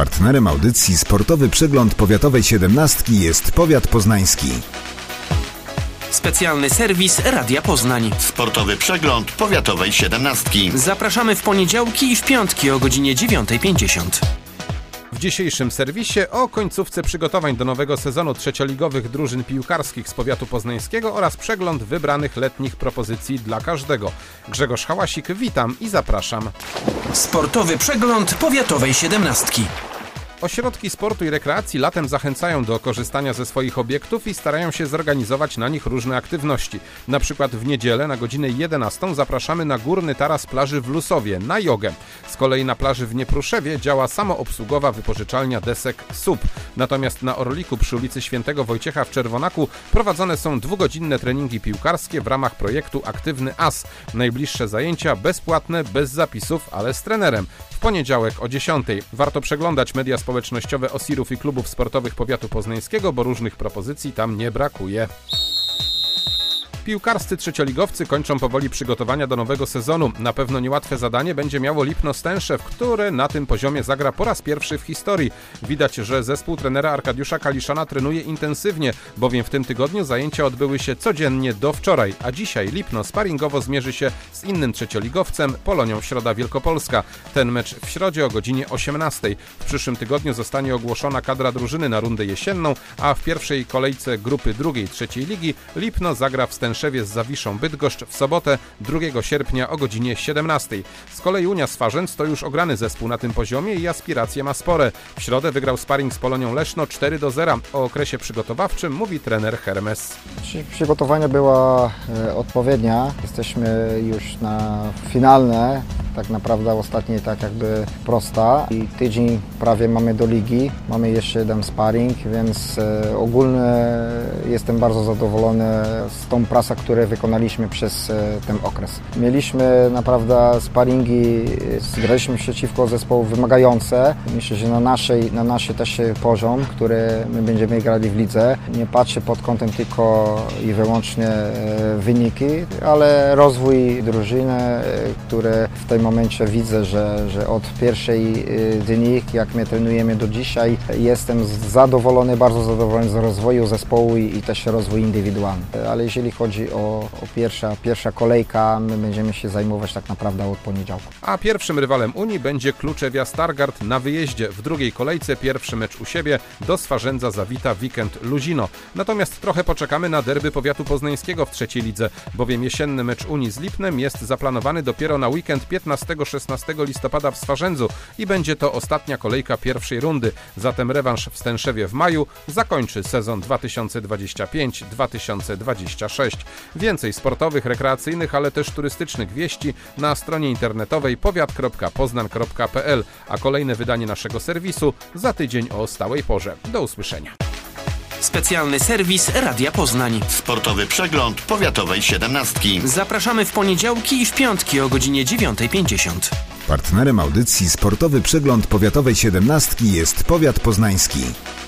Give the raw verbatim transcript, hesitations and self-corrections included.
Partnerem audycji Sportowy Przegląd Powiatowej siedemnastki jest Powiat Poznański. Specjalny serwis Radia Poznań. Sportowy Przegląd Powiatowej siedemnastki. Zapraszamy w poniedziałki i w piątki o godzinie dziewiąta pięćdziesiąt. W dzisiejszym serwisie o końcówce przygotowań do nowego sezonu trzecioligowych drużyn piłkarskich z powiatu poznańskiego oraz przegląd wybranych letnich propozycji dla każdego. Grzegorz Hałasik, witam i zapraszam. Sportowy Przegląd Powiatowej siedemnastki. Ośrodki sportu i rekreacji latem zachęcają do korzystania ze swoich obiektów i starają się zorganizować na nich różne aktywności. Na przykład w niedzielę na godzinę jedenastą zapraszamy na górny taras plaży w Lusowie na jogę. Z kolei na plaży w Niepruszewie działa samoobsługowa wypożyczalnia desek S U P. Natomiast na Orliku przy ulicy Świętego Wojciecha w Czerwonaku prowadzone są dwugodzinne treningi piłkarskie w ramach projektu Aktywny As. Najbliższe zajęcia bezpłatne, bez zapisów, ale z trenerem. W poniedziałek o dziesiątej. Warto przeglądać media społecznościowe osirów i klubów sportowych powiatu poznańskiego, bo różnych propozycji tam nie brakuje. Piłkarscy trzecioligowcy kończą powoli przygotowania do nowego sezonu. Na pewno niełatwe zadanie będzie miało Lipno Stęszew, które na tym poziomie zagra po raz pierwszy w historii. Widać, że zespół trenera Arkadiusza Kaliszana trenuje intensywnie, bowiem w tym tygodniu zajęcia odbyły się codziennie do wczoraj, a dzisiaj Lipno sparingowo zmierzy się z innym trzecioligowcem, Polonią Środa Wielkopolska. Ten mecz w środzie o godzinie osiemnastej. W przyszłym tygodniu zostanie ogłoszona kadra drużyny na rundę jesienną, a w pierwszej kolejce grupy drugiej trzeciej ligi Lipno zagra w Stęszewie z Zawiszą Bydgoszcz w sobotę drugiego sierpnia o godzinie siedemnastej. Z kolei Unia Swarzędz to już ograny zespół na tym poziomie i aspiracje ma spore. W środę wygrał sparring z Polonią Leszno cztery do zera. O okresie przygotowawczym mówi trener Hermes. Przygotowanie było e, odpowiednia. Jesteśmy już na finalne, tak naprawdę ostatnie tak jakby prosta i tydzień prawie mamy do ligi. Mamy jeszcze jeden sparring, więc e, ogólnie jestem bardzo zadowolony z tą pracą, które wykonaliśmy przez e, ten okres. Mieliśmy naprawdę sparingi, zgraliśmy przeciwko zespołu wymagające. Myślę, że na naszej, na naszej też poziom, który my będziemy grali w lidze. Nie patrzę pod kątem tylko i wyłącznie e, wyniki, ale rozwój drużyny, e, które w tym momencie widzę, że, że od pierwszej e, dni, jak my trenujemy do dzisiaj, jestem zadowolony, bardzo zadowolony z rozwoju zespołu i, i też rozwój indywidualny. Ale jeżeli chodzi o, o pierwsza, pierwsza kolejka, my będziemy się zajmować tak naprawdę od poniedziałku. A pierwszym rywalem Unii będzie Kluczewia Stargard na wyjeździe. W drugiej kolejce pierwszy mecz u siebie, do Swarzędza zawita Weekend Luzino. Natomiast trochę poczekamy na derby powiatu poznańskiego w trzeciej lidze, bowiem jesienny mecz Unii z Lipnem jest zaplanowany dopiero na weekend piętnastego szesnastego listopada w Swarzędzu i będzie to ostatnia kolejka pierwszej rundy. Zatem rewanż w Stęszewie w maju zakończy sezon dwa tysiące dwudziesty piąty dwa tysiące dwudziesty szósty. Więcej sportowych, rekreacyjnych, ale też turystycznych wieści na stronie internetowej powiat kropka poznań kropka p l, a kolejne wydanie naszego serwisu za tydzień o stałej porze. Do usłyszenia. Specjalny serwis Radia Poznań. Sportowy Przegląd Powiatowej siedemnastki. Zapraszamy w poniedziałki i w piątki o godzinie dziewiąta pięćdziesiąt. Partnerem audycji Sportowy Przegląd Powiatowej siedemnastki jest Powiat Poznański.